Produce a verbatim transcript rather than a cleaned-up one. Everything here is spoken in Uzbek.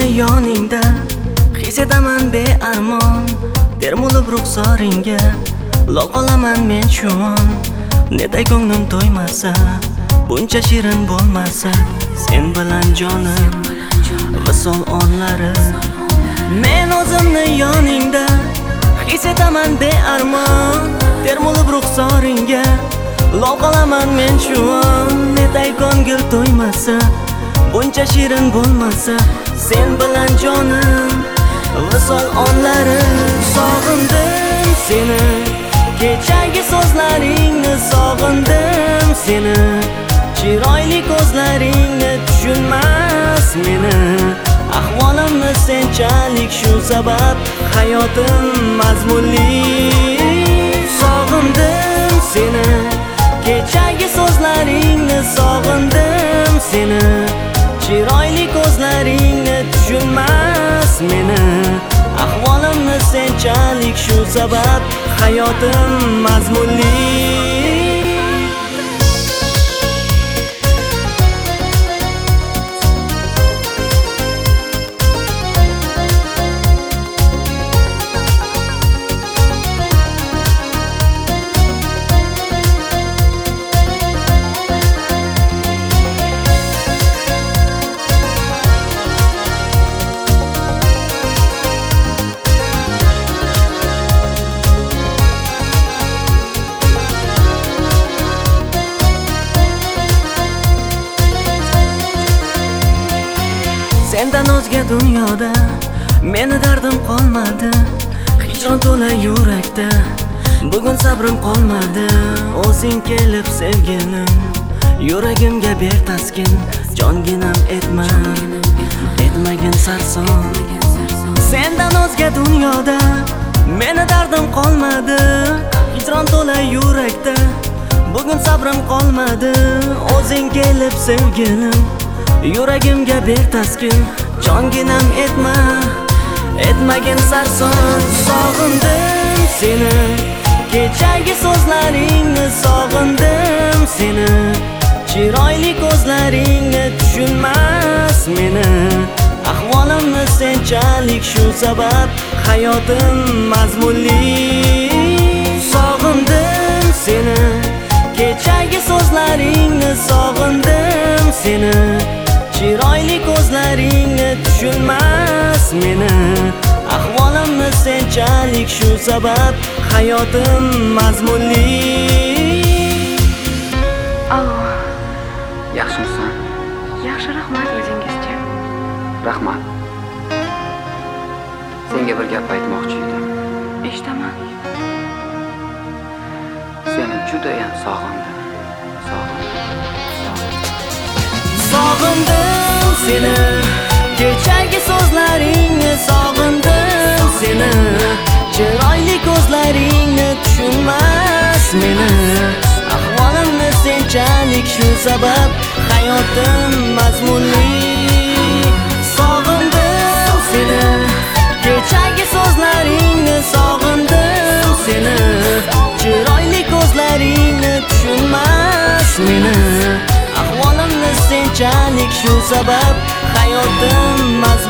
yoningda his etaman bearmon, termulib ruxsoringga lol qolaman men shu on. Netay ko'nglim to'ymasa, buncha shirin bo'lmasa, sen bilan jonim visol onlari. Men o'zimni yoningda his etaman bearmon, termulib ruxsoringga lol qolaman men shu on. Netay ko'ngil to'ymasa, buncha shirin bo'lmasa, sen bilan jonim visol onlari. Sog'indim seni, kechagi so'zlaringni sog'indim seni, chiroyli ko'zlaringni tushunmas meni. Ahvolimni senchalik shu sabab hayotim mazmunli. Sog'indim seni, kechagi so'zlaringni sog'indim seni, chiroyli ko'zlaringni tushunmas meni. Ahvolimni senchalik shu sabab hayotim mazmunli. Sendan o'zga dunyoda meni dardim qolmadi, hijron to'la yurakda bugun sabrim qolmadi. O'zing kelib sevgilim, yuragimga ber taskin, jonginam etma, etmagin sarson. Sendan o'zga dunyoda meni dardim qolmadi, hijron to'la yurakda bugun sabrim qolmadi. O'zing kelib sevgilim, yuragimga ber taskin, jonginam etma, etmagin sarson. Sog'indim seni, kechagi so'zlaringni sog'indim seni, chiroyli ko'zlaringni tushunmas meni. Ahvolimni senchalik shu sabab hayotim mazmunli. Sog'indim seni, kechagi so'zlaringni sog'indim seni, chiroyli ko'zlaringni tushunmas meni. Ahvolimni senchalik shu sabab hayotim mazmunli. Allo, Yaxshimisan? yaxshi, rahmat. O'zingizchi? Rahmat. Senga bir gap aytmoqchi edim. Eshitaman. Seni juda ham sog'indim. Sog'indim seni, kechagi so'zlaringni sog'indim seni, chiroyli ko'zlaringni tushunmas meni. Ahvolimni senchalik shu sabab hayotim mazmunli. Sog'indim seni, kechagi so'zlaringni sog'indim seni, chiroyli ko'zlaringni tushunmas meni. Ahvolimni senchalik shu sabab hayotim mazmunli.